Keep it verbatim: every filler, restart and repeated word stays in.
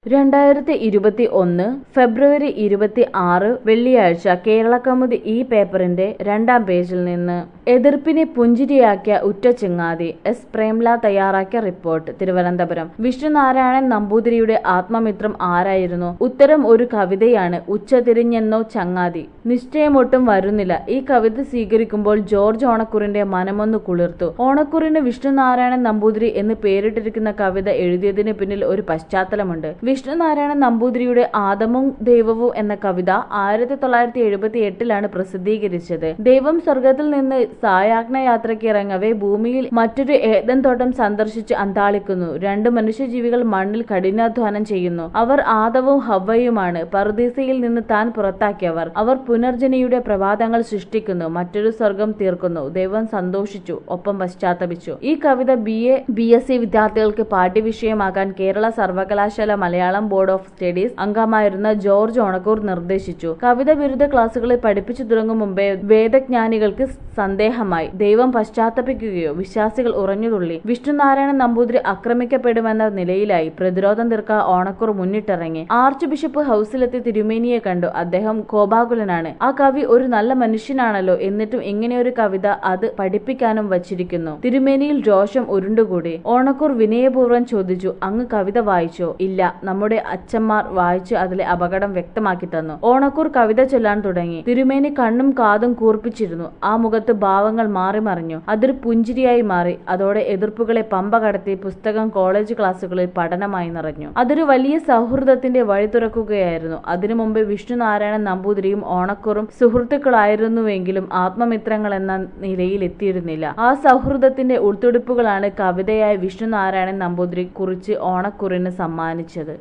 രണ്ടായിരത്തി ഇരുപത്തി ഒന്ന് ഫെബ്രുവരി ഇരുപത്തി ആറ് വെള്ളിയാഴ്ച കേരളകൗമുദി ഈ പേപ്പറിന്റെ രണ്ടാം പേജിൽ നിന്ന് എതിർപ്പിനെ പുഞ്ചിരിയാക്കിയ ഉറ്റ ചങ്ങാതി എസ് പ്രേംല തയ്യാറാക്കിയ റിപ്പോർട്ട്. തിരുവനന്തപുരം. വിഷ്ണുനാരായണൻ നമ്പൂതിരിയുടെ ആത്മമിത്രം ആരായിരുന്നു? ഉത്തരം ഒരു കവിതയാണ്. ഉച്ചതിരിഞ്ഞെന്നോ ചങ്ങാതി. നിശ്ചയമൊട്ടും വരുന്നില്ല. ഈ കവിത സ്വീകരിക്കുമ്പോൾ ജോർജ് ഓണക്കൂറിന്റെ മനമൊന്നു കുളിർത്തു. ഓണക്കൂറിന് വിഷ്ണുനാരായണൻ നമ്പൂതിരി എന്ന് പേരിട്ടിരിക്കുന്ന കവിത എഴുതിയതിന് പിന്നിൽ ഒരു പശ്ചാത്തലമുണ്ട്. വിഷ്ണുനാരായണൻ നമ്പൂതിരിയുടെ ആദമും ദൈവവും എന്ന കവിത ആയിരത്തി തൊള്ളായിരത്തി എഴുപത്തി എട്ടിലാണ് പ്രസിദ്ധീകരിച്ചത്. ദൈവം സ്വർഗത്തിൽ നിന്ന് സായാജ്ഞ യാത്രയ്ക്ക് ഇറങ്ങവേ ഭൂമിയിൽ മറ്റൊരു ഏദൻ തോട്ടം സന്ദർശിച്ച് അന്താളിക്കുന്നു. രണ്ട് മനുഷ്യജീവികൾ മണ്ണിൽ കഠിനാധ്വാനം ചെയ്യുന്നു. അവർ ആദവും ഹവ്വയുമാണ്. പറുദീസയിൽ നിന്ന് താൻ പുറത്താക്കിയവർ. അവർ പുനർജനിയുടെ പ്രഭാതങ്ങൾ സൃഷ്ടിക്കുന്നു. മറ്റൊരു സ്വർഗം തീർക്കുന്നു. ദൈവം സന്തോഷിച്ചു, ഒപ്പം പശ്ചാത്തപിച്ചു. ഈ കവിത B A B S C വിദ്യാർത്ഥികൾക്ക് പാഠ്യവിഷയമാക്കാൻ കേരള സർവകലാശാല മലയാളം ബോർഡ് ഓഫ് സ്റ്റഡീസ് അംഗമായിരുന്ന ജോർജ് ഓണക്കൂർ നിർദ്ദേശിച്ചു. കവിത ബിരുദ ക്ലാസുകളിൽ പഠിപ്പിച്ചു തുടങ്ങും മുമ്പേ വേദജ്ഞാനികൾക്ക് സന്ദേഹമായി. ദൈവം പശ്ചാത്തപിക്കുകയോ? വിശ്വാസികൾ ഉറഞ്ഞുതുള്ളി. വിഷ്ണുനാരായണൻ നമ്പൂതിരി ആക്രമിക്കപ്പെടുമെന്ന നിലയിലായി. പ്രതിരോധം തീർക്കാൻ ഓണക്കൂർ മുന്നിട്ടിറങ്ങി. ആർച്ച് ബിഷപ്പ് ഹൌസിലെത്തി തിരുമേനിയെ കണ്ടു. അദ്ദേഹം കോപാകുലനാണ്. ആ കവി ഒരു നല്ല മനുഷ്യനാണല്ലോ, എന്നിട്ടും ഇങ്ങനെയൊരു കവിത അത് പഠിപ്പിക്കാനും വച്ചിരിക്കുന്നു. തിരുമേനിയിൽ രോഷം ഉരുണ്ടുകൂടി. ഓണക്കൂർ വിനയപൂർവ്വം ചോദിച്ചു, അങ്ങ് കവിത വായിച്ചോ? ഇല്ല, നമ്മുടെ അച്ഛന്മാർ വായിച്ചു അതിലെ അപകടം വ്യക്തമാക്കി തന്നു. ഓണക്കൂർ കവിത ചൊല്ലാൻ തുടങ്ങി. തിരുമേനി കണ്ണും കാതും കൂർപ്പിച്ചിരുന്നു. ആ മുഖത്ത് ഭാവങ്ങൾ മാറി മറിഞ്ഞു. അതൊരു പുഞ്ചിരിയായി മാറി. അതോടെ എതിർപ്പുകളെ പമ്പ കടത്തി പുസ്തകം കോളേജ് ക്ലാസുകളിൽ പഠനമായി നിറഞ്ഞു. അതൊരു വലിയ സൗഹൃദത്തിന്റെ വഴി തുറക്കുകയായിരുന്നു. അതിനു മുമ്പ് വിഷ്ണുനാരായണൻ നമ്പൂതിരിയും ഓണക്കൂറും സുഹൃത്തുക്കളായിരുന്നുവെങ്കിലും ആത്മമിത്രങ്ങൾ എന്ന നിലയിൽ എത്തിയിരുന്നില്ല. ആ സൗഹൃദത്തിന്റെ ഉൾത്തുടിപ്പുകളാണ് കവിതയായി വിഷ്ണുനാരായണൻ നമ്പൂതിരി കുറിച്ച് ഓണക്കൂറിന് സമ്മാനിച്ചത്.